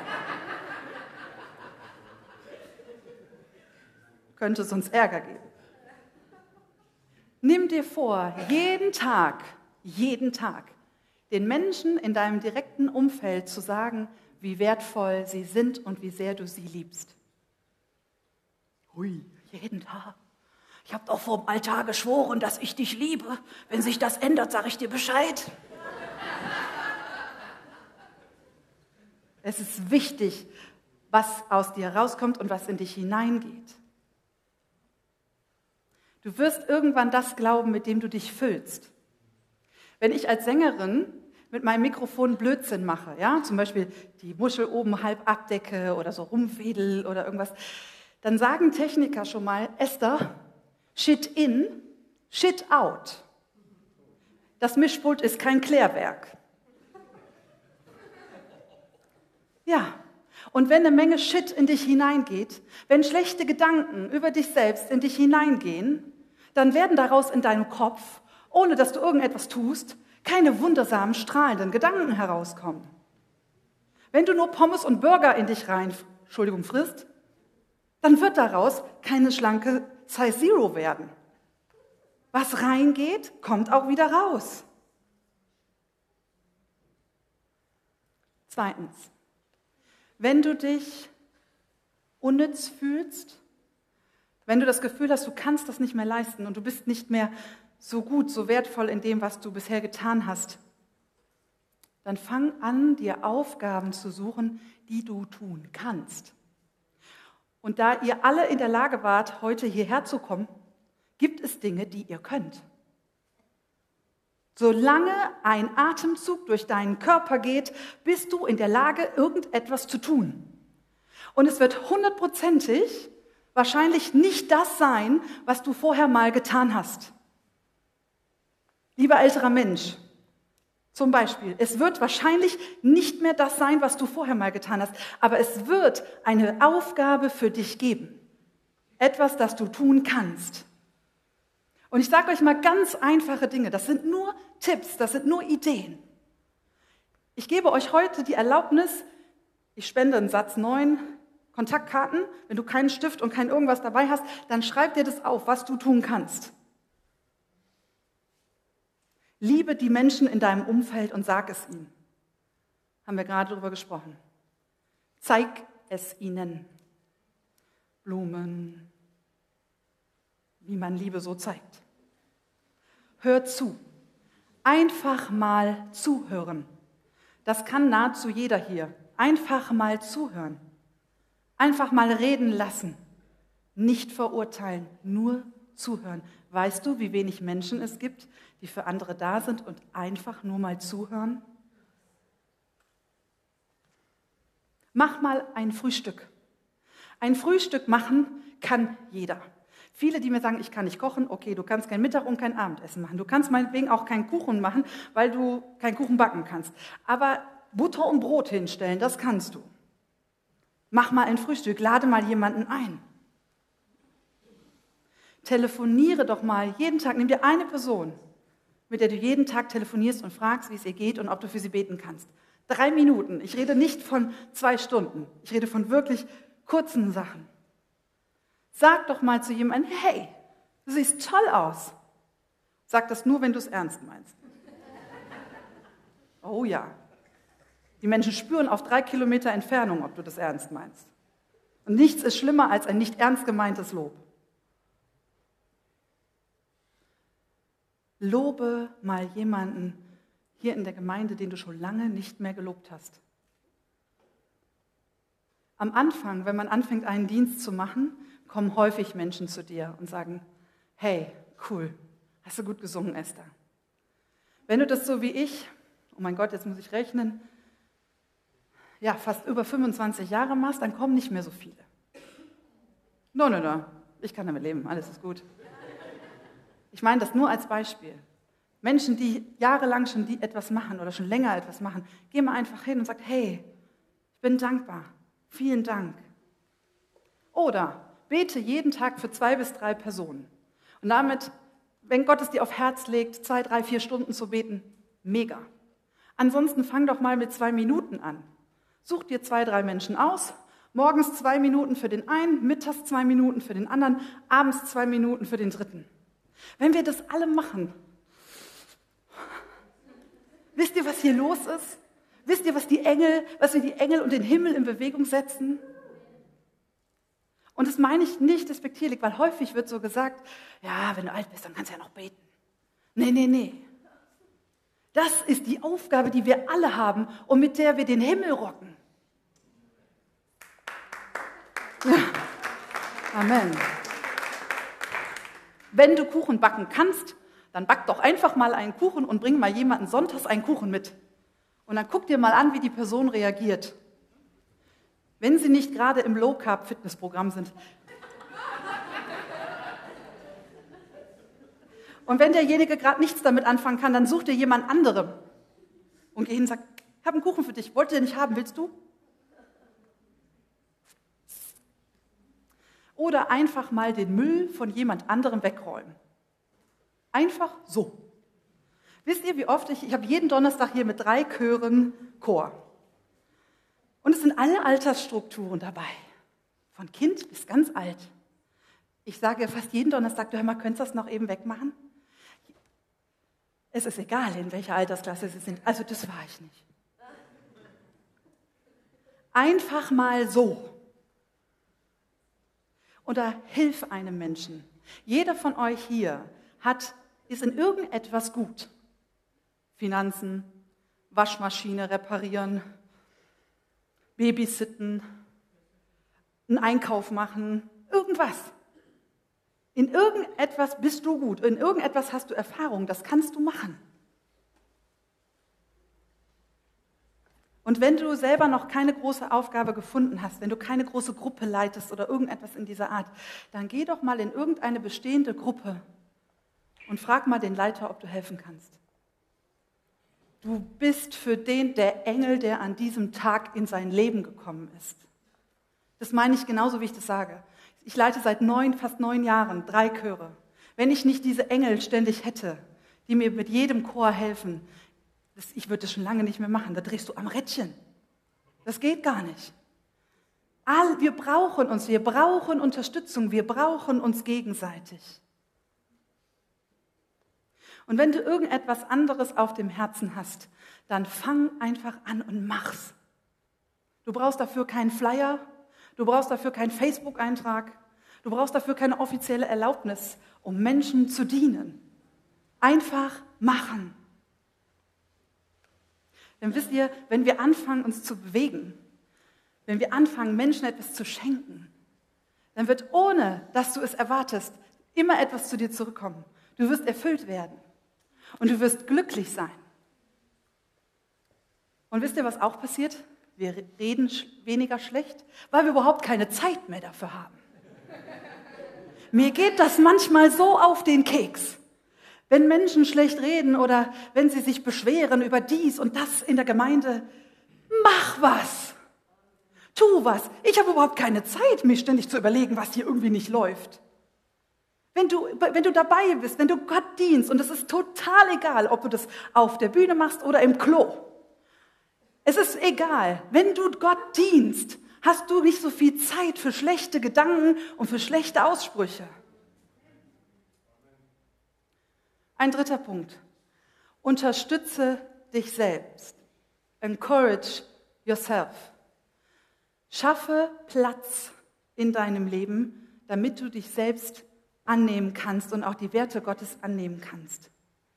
Könnte es uns Ärger geben. Nimm dir vor, jeden Tag, jeden Tag, den Menschen in deinem direkten Umfeld zu sagen, wie wertvoll sie sind und wie sehr du sie liebst. Hui, jeden Tag. Ich habe doch vor dem Altar geschworen, dass ich dich liebe. Wenn sich das ändert, sage ich dir Bescheid. Es ist wichtig, was aus dir rauskommt und was in dich hineingeht. Du wirst irgendwann das glauben, mit dem du dich füllst. Wenn ich als Sängerin mit meinem Mikrofon Blödsinn mache, ja, zum Beispiel die Muschel oben halb abdecke oder so rumwedel oder irgendwas, dann sagen Techniker schon mal, Esther, shit in, shit out. Das Mischpult ist kein Klärwerk. Ja, und wenn eine Menge Shit in dich hineingeht, wenn schlechte Gedanken über dich selbst in dich hineingehen, dann werden daraus in deinem Kopf, ohne dass du irgendetwas tust, keine wundersamen, strahlenden Gedanken herauskommen. Wenn du nur Pommes und Burger in dich rein, Entschuldigung, frisst, dann wird daraus keine schlanke Size Zero werden. Was reingeht, kommt auch wieder raus. Zweitens, wenn du dich unnütz fühlst, wenn du das Gefühl hast, du kannst das nicht mehr leisten und du bist nicht mehr so gut, so wertvoll in dem, was du bisher getan hast, dann fang an, dir Aufgaben zu suchen, die du tun kannst. Und da ihr alle in der Lage wart, heute hierher zu kommen, gibt es Dinge, die ihr könnt. Solange ein Atemzug durch deinen Körper geht, bist du in der Lage, irgendetwas zu tun. Und es wird hundertprozentig wahrscheinlich nicht das sein, was du vorher mal getan hast. Lieber älterer Mensch, zum Beispiel, es wird wahrscheinlich nicht mehr das sein, was du vorher mal getan hast, aber es wird eine Aufgabe für dich geben. Etwas, das du tun kannst. Und ich sage euch mal ganz einfache Dinge, das sind nur Tipps, das sind nur Ideen. Ich gebe euch heute die Erlaubnis, ich spende in Satz neun Kontaktkarten, wenn du keinen Stift und kein irgendwas dabei hast, dann schreib dir das auf, was du tun kannst. Liebe die Menschen in deinem Umfeld und sag es ihnen. Haben wir gerade darüber gesprochen. Zeig es ihnen. Blumen, wie man Liebe so zeigt. Hör zu. Einfach mal zuhören. Das kann nahezu jeder hier. Einfach mal zuhören. Einfach mal reden lassen. Nicht verurteilen, nur zuhören. Weißt du, wie wenig Menschen es gibt, die für andere da sind und einfach nur mal zuhören? Mach mal ein Frühstück. Ein Frühstück machen kann jeder. Viele, die mir sagen, ich kann nicht kochen, okay, du kannst kein Mittag- und kein Abendessen machen. Du kannst meinetwegen auch keinen Kuchen machen, weil du keinen Kuchen backen kannst. Aber Butter und Brot hinstellen, das kannst du. Mach mal ein Frühstück, lade mal jemanden ein. Telefoniere doch mal jeden Tag, nimm dir eine Person, mit der du jeden Tag telefonierst und fragst, wie es ihr geht und ob du für sie beten kannst. Drei Minuten. Ich rede nicht von zwei Stunden. Ich rede von wirklich kurzen Sachen. Sag doch mal zu jemandem, hey, du siehst toll aus. Sag das nur, wenn du es ernst meinst. Oh ja. Die Menschen spüren auf drei Kilometer Entfernung, ob du das ernst meinst. Und nichts ist schlimmer als ein nicht ernst gemeintes Lob. Lobe mal jemanden hier in der Gemeinde, den du schon lange nicht mehr gelobt hast. Am Anfang, wenn man anfängt, einen Dienst zu machen, kommen häufig Menschen zu dir und sagen, hey, cool, hast du gut gesungen, Esther. Wenn du das so wie ich, oh mein Gott, jetzt muss ich rechnen, ja, fast über fünfundzwanzig Jahre machst, dann kommen nicht mehr so viele. No, no, no, ich kann damit leben, alles ist gut. Ich meine das nur als Beispiel. Menschen, die jahrelang schon die etwas machen oder schon länger etwas machen, geh mal einfach hin und sag, hey, ich bin dankbar, vielen Dank. Oder bete jeden Tag für zwei bis drei Personen. Und damit, wenn Gott es dir auf Herz legt, zwei, drei, vier Stunden zu beten, mega. Ansonsten fang doch mal mit zwei Minuten an. Such dir zwei, drei Menschen aus, morgens zwei Minuten für den einen, mittags zwei Minuten für den anderen, abends zwei Minuten für den dritten. Wenn wir das alle machen, wisst ihr, was hier los ist? Wisst ihr, was die Engel, was wir die Engel und den Himmel in Bewegung setzen? Und das meine ich nicht despektierlich, weil häufig wird so gesagt, ja, wenn du alt bist, dann kannst du ja noch beten. Nee, nee, nee. Das ist die Aufgabe, die wir alle haben und mit der wir den Himmel rocken. Ja. Amen. Wenn du Kuchen backen kannst, dann back doch einfach mal einen Kuchen und bring mal jemanden sonntags einen Kuchen mit. Und dann guck dir mal an, wie die Person reagiert. Wenn sie nicht gerade im Low-Carb-Fitnessprogramm sind. Und wenn derjenige gerade nichts damit anfangen kann, dann such dir jemand anderem. Und geh hin und sag, ich habe einen Kuchen für dich, wollt ihr den nicht haben, willst du? Oder einfach mal den Müll von jemand anderem wegräumen. Einfach so. Wisst ihr, wie oft ich, ich habe jeden Donnerstag hier mit drei Chören Chor. Und es sind alle Altersstrukturen dabei. Von Kind bis ganz alt. Ich sage fast jeden Donnerstag, du hör mal, könntest du das noch eben wegmachen? Es ist egal, in welcher Altersklasse sie sind. Also das war ich nicht. Einfach mal so. Oder hilf einem Menschen. Jeder von euch hier hat, ist in irgendetwas gut. Finanzen, Waschmaschine reparieren, Babysitten, einen Einkauf machen, irgendwas. In irgendetwas bist du gut, in irgendetwas hast du Erfahrung, das kannst du machen. Und wenn du selber noch keine große Aufgabe gefunden hast, wenn du keine große Gruppe leitest oder irgendetwas in dieser Art, dann geh doch mal in irgendeine bestehende Gruppe und frag mal den Leiter, ob du helfen kannst. Du bist für den der Engel, der an diesem Tag in sein Leben gekommen ist. Das meine ich genauso, wie ich das sage. Ich leite seit neun, fast neun Jahren drei Chöre. Wenn ich nicht diese Engel ständig hätte, die mir mit jedem Chor helfen, das, ich würde das schon lange nicht mehr machen. Da drehst du am Rädchen. Das geht gar nicht. All, wir brauchen uns, wir brauchen Unterstützung, wir brauchen uns gegenseitig. Und wenn du irgendetwas anderes auf dem Herzen hast, dann fang einfach an und mach's. Du brauchst dafür keinen Flyer, du brauchst dafür keinen Facebook-Eintrag, du brauchst dafür keine offizielle Erlaubnis, um Menschen zu dienen. Einfach machen. Denn wisst ihr, wenn wir anfangen, uns zu bewegen, wenn wir anfangen, Menschen etwas zu schenken, dann wird, ohne dass du es erwartest, immer etwas zu dir zurückkommen. Du wirst erfüllt werden und du wirst glücklich sein. Und wisst ihr, was auch passiert? Wir reden weniger schlecht, weil wir überhaupt keine Zeit mehr dafür haben. Mir geht das manchmal so auf den Keks. Wenn Menschen schlecht reden oder wenn sie sich beschweren über dies und das in der Gemeinde, mach was. Tu was. Ich habe überhaupt keine Zeit, mir ständig zu überlegen, was hier irgendwie nicht läuft. Wenn du, wenn du dabei bist, wenn du Gott dienst, und es ist total egal, ob du das auf der Bühne machst oder im Klo. Es ist egal, wenn du Gott dienst, hast du nicht so viel Zeit für schlechte Gedanken und für schlechte Aussprüche. Ein dritter Punkt. Unterstütze dich selbst. Encourage yourself. Schaffe Platz in deinem Leben, damit du dich selbst annehmen kannst und auch die Werte Gottes annehmen kannst.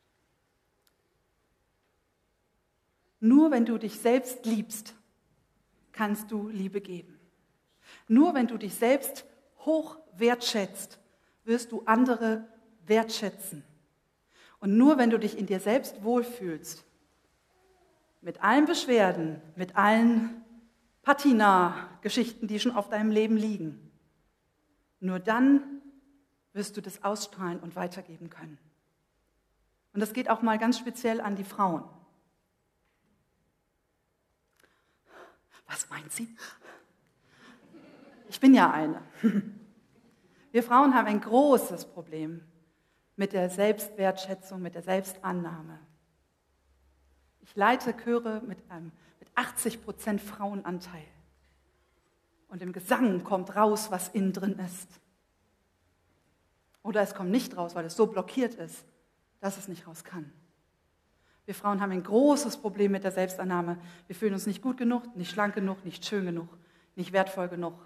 Nur wenn du dich selbst liebst, kannst du Liebe geben. Nur wenn du dich selbst hoch wertschätzt, wirst du andere wertschätzen. Und nur wenn du dich in dir selbst wohlfühlst, mit allen Beschwerden, mit allen Patina-Geschichten, die schon auf deinem Leben liegen, nur dann wirst du das ausstrahlen und weitergeben können. Und das geht auch mal ganz speziell an die Frauen. Was meint sie? Ich bin ja eine. Wir Frauen haben ein großes Problem mit der Selbstwertschätzung, mit der Selbstannahme. Ich leite Chöre mit, einem, mit achtzig Prozent Frauenanteil. Und im Gesang kommt raus, was innen drin ist. Oder es kommt nicht raus, weil es so blockiert ist, dass es nicht raus kann. Wir Frauen haben ein großes Problem mit der Selbstannahme. Wir fühlen uns nicht gut genug, nicht schlank genug, nicht schön genug, nicht wertvoll genug.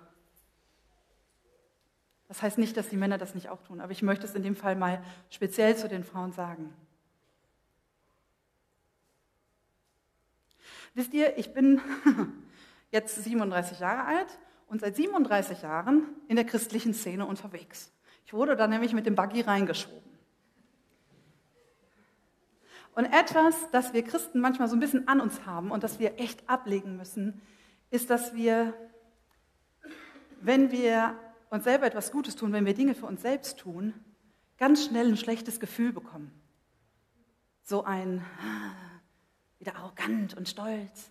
Das heißt nicht, dass die Männer das nicht auch tun, aber ich möchte es in dem Fall mal speziell zu den Frauen sagen. Wisst ihr, ich bin jetzt siebenunddreißig Jahre alt und seit siebenunddreißig Jahren in der christlichen Szene unterwegs. Ich wurde da nämlich mit dem Buggy reingeschoben. Und etwas, das wir Christen manchmal so ein bisschen an uns haben und das wir echt ablegen müssen, ist, dass wir, wenn wir uns selber etwas Gutes tun, wenn wir Dinge für uns selbst tun, ganz schnell ein schlechtes Gefühl bekommen. So ein, wieder arrogant und stolz.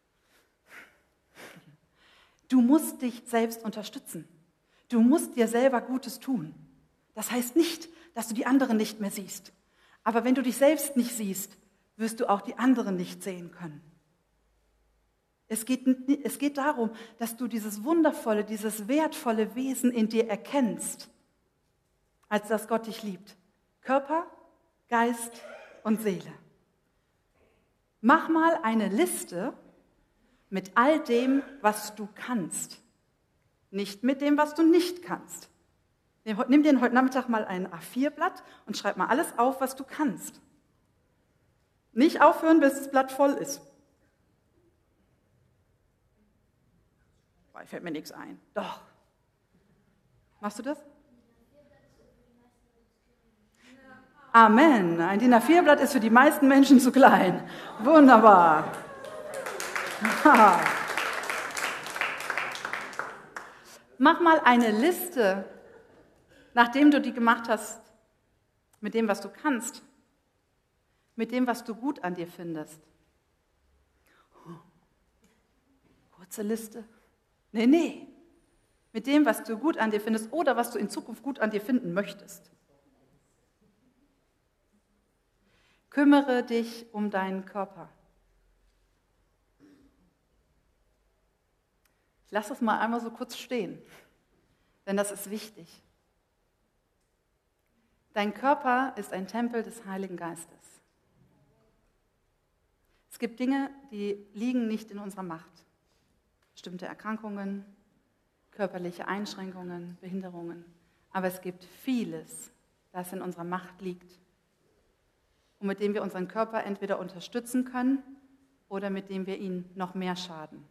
Du musst dich selbst unterstützen. Du musst dir selber Gutes tun. Das heißt nicht, dass du die anderen nicht mehr siehst. Aber wenn du dich selbst nicht siehst, wirst du auch die anderen nicht sehen können. Es geht, es geht darum, dass du dieses wundervolle, dieses wertvolle Wesen in dir erkennst, als dass Gott dich liebt. Körper, Geist und Seele. Mach mal eine Liste mit all dem, was du kannst. Nicht mit dem, was du nicht kannst. Nimm dir heute Nachmittag mal ein A vier Blatt und schreib mal alles auf, was du kannst. Nicht aufhören, bis das Blatt voll ist. Da fällt mir nichts ein. Doch. Machst du das? Amen. Ein D I N A vier Blatt ist für die meisten Menschen zu klein. Wunderbar. Mach mal eine Liste, nachdem du die gemacht hast, mit dem, was du kannst, mit dem, was du gut an dir findest. Kurze Liste. Nee, nee. Mit dem, was du gut an dir findest oder was du in Zukunft gut an dir finden möchtest. Kümmere dich um deinen Körper. Ich lasse es mal einmal so kurz stehen, denn das ist wichtig. Dein Körper ist ein Tempel des Heiligen Geistes. Es gibt Dinge, die liegen nicht in unserer Macht. Bestimmte Erkrankungen, körperliche Einschränkungen, Behinderungen. Aber es gibt vieles, das in unserer Macht liegt und mit dem wir unseren Körper entweder unterstützen können oder mit dem wir ihn noch mehr schaden.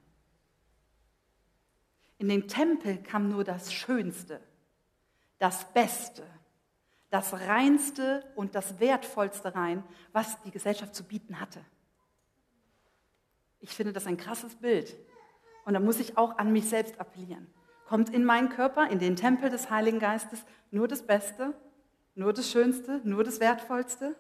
In den Tempel kam nur das Schönste, das Beste, das Reinste und das Wertvollste rein, was die Gesellschaft zu bieten hatte. Ich finde das ein krasses Bild. Und da muss ich auch an mich selbst appellieren. Kommt in meinen Körper, in den Tempel des Heiligen Geistes, nur das Beste, nur das Schönste, nur das Wertvollste?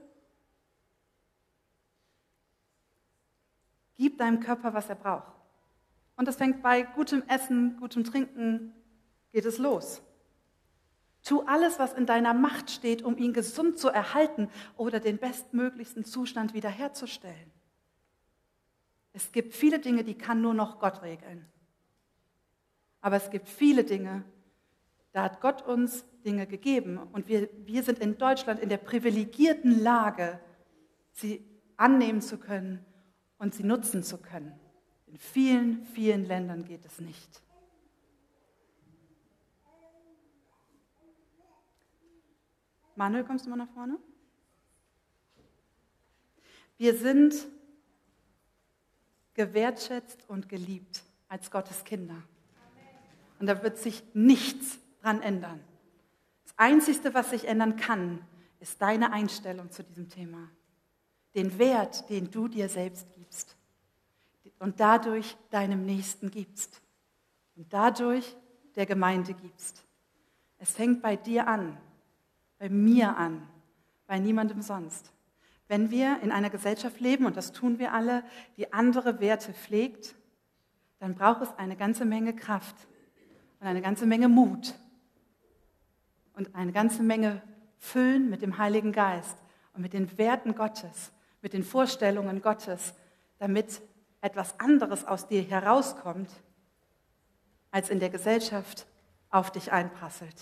Gib deinem Körper, was er braucht. Und das fängt bei gutem Essen, gutem Trinken, geht es los. Tu alles, was in deiner Macht steht, um ihn gesund zu erhalten oder den bestmöglichsten Zustand wiederherzustellen. Es gibt viele Dinge, die kann nur noch Gott regeln. Aber es gibt viele Dinge, da hat Gott uns Dinge gegeben. Und wir, wir sind in Deutschland in der privilegierten Lage, sie annehmen zu können und sie nutzen zu können. In vielen, vielen Ländern geht es nicht. Manuel, kommst du mal nach vorne? Wir sind gewertschätzt und geliebt als Gottes Kinder. Und da wird sich nichts dran ändern. Das Einzige, was sich ändern kann, ist deine Einstellung zu diesem Thema. Den Wert, den du dir selbst gibst. Und dadurch deinem Nächsten gibst. Und dadurch der Gemeinde gibst. Es fängt bei dir an, bei mir an, bei niemandem sonst. Wenn wir in einer Gesellschaft leben, und das tun wir alle, die andere Werte pflegt, dann braucht es eine ganze Menge Kraft und eine ganze Menge Mut und eine ganze Menge Füllen mit dem Heiligen Geist und mit den Werten Gottes, mit den Vorstellungen Gottes, damit etwas anderes aus dir herauskommt, als in der Gesellschaft auf dich einprasselt.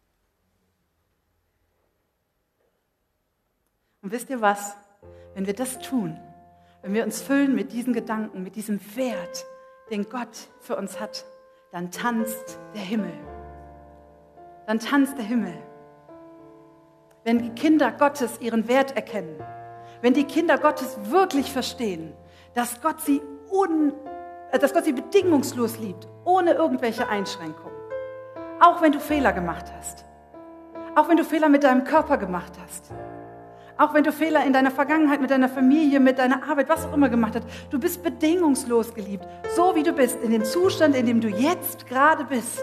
Und wisst ihr was? Wenn wir das tun, wenn wir uns füllen mit diesen Gedanken, mit diesem Wert, den Gott für uns hat, dann tanzt der Himmel. Dann tanzt der Himmel. Wenn die Kinder Gottes ihren Wert erkennen, wenn die Kinder Gottes wirklich verstehen, dass Gott sie, un, dass Gott sie bedingungslos liebt, ohne irgendwelche Einschränkungen, auch wenn du Fehler gemacht hast, Auch wenn du Fehler mit deinem Körper gemacht hast. Auch wenn du Fehler in deiner Vergangenheit, mit deiner Familie, mit deiner Arbeit, was auch immer gemacht hast. Du bist bedingungslos geliebt. So wie du bist, in dem Zustand, in dem du jetzt gerade bist.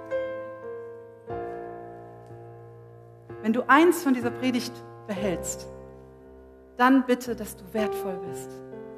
Wenn du eins von dieser Predigt behältst, dann bitte, dass du wertvoll bist.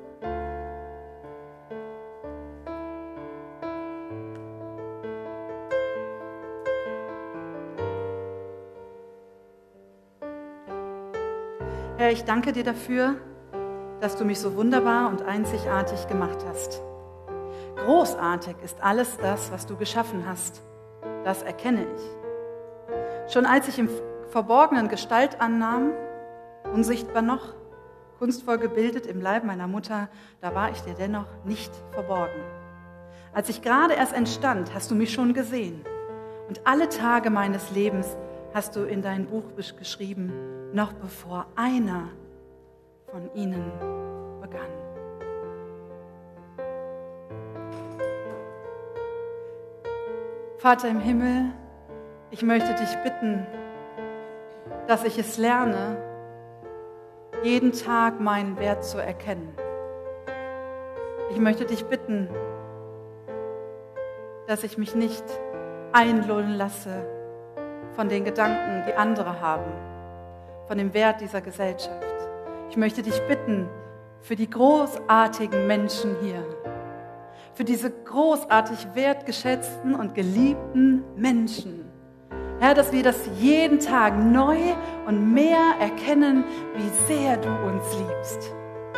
Herr, ich danke dir dafür, dass du mich so wunderbar und einzigartig gemacht hast. Großartig ist alles das, was du geschaffen hast. Das erkenne ich. Schon als ich im Verborgenen Gestalt annahm, unsichtbar noch, kunstvoll gebildet im Leib meiner Mutter, da war ich dir dennoch nicht verborgen. Als ich gerade erst entstand, hast du mich schon gesehen. Und alle Tage meines Lebens hast du in dein Buch geschrieben, noch bevor einer von ihnen begann. Vater im Himmel, ich möchte dich bitten, dass ich es lerne, jeden Tag meinen Wert zu erkennen. Ich möchte dich bitten, dass ich mich nicht einlullen lasse von den Gedanken, die andere haben, von dem Wert dieser Gesellschaft. Ich möchte dich bitten für die großartigen Menschen hier, für diese großartig wertgeschätzten und geliebten Menschen. Herr, dass wir das jeden Tag neu und mehr erkennen, wie sehr du uns liebst.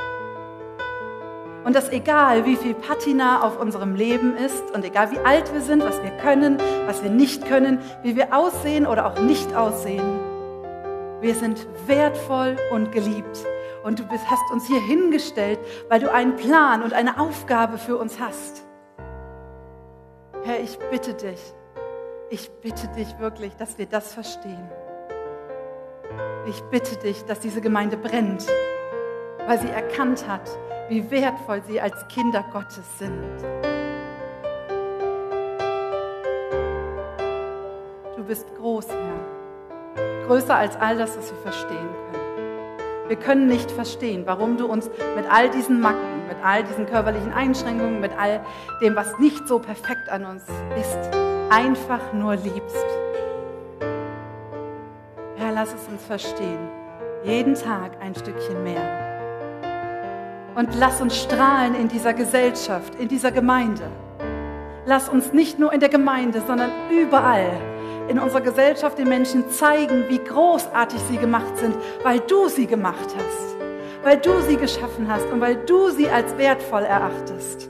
Und dass egal, wie viel Patina auf unserem Leben ist und egal, wie alt wir sind, was wir können, was wir nicht können, wie wir aussehen oder auch nicht aussehen, wir sind wertvoll und geliebt. Und du bist, hast uns hier hingestellt, weil du einen Plan und eine Aufgabe für uns hast. Herr, ich bitte dich, ich bitte dich wirklich, dass wir das verstehen. Ich bitte dich, dass diese Gemeinde brennt, weil sie erkannt hat, wie wertvoll sie als Kinder Gottes sind. Du bist groß, Herr. Größer als all das, was wir verstehen können. Wir können nicht verstehen, warum du uns mit all diesen Macken, mit all diesen körperlichen Einschränkungen, mit all dem, was nicht so perfekt an uns ist, einfach nur liebst. Herr, lass es uns verstehen. Jeden Tag ein Stückchen mehr. Und lass uns strahlen in dieser Gesellschaft, in dieser Gemeinde. Lass uns nicht nur in der Gemeinde, sondern überall in unserer Gesellschaft den Menschen zeigen, wie großartig sie gemacht sind, weil du sie gemacht hast, weil du sie geschaffen hast und weil du sie als wertvoll erachtest.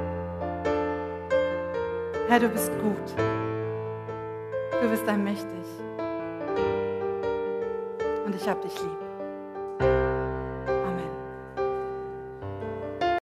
Herr, du bist gut. Du bist allmächtig. Und ich hab dich lieb.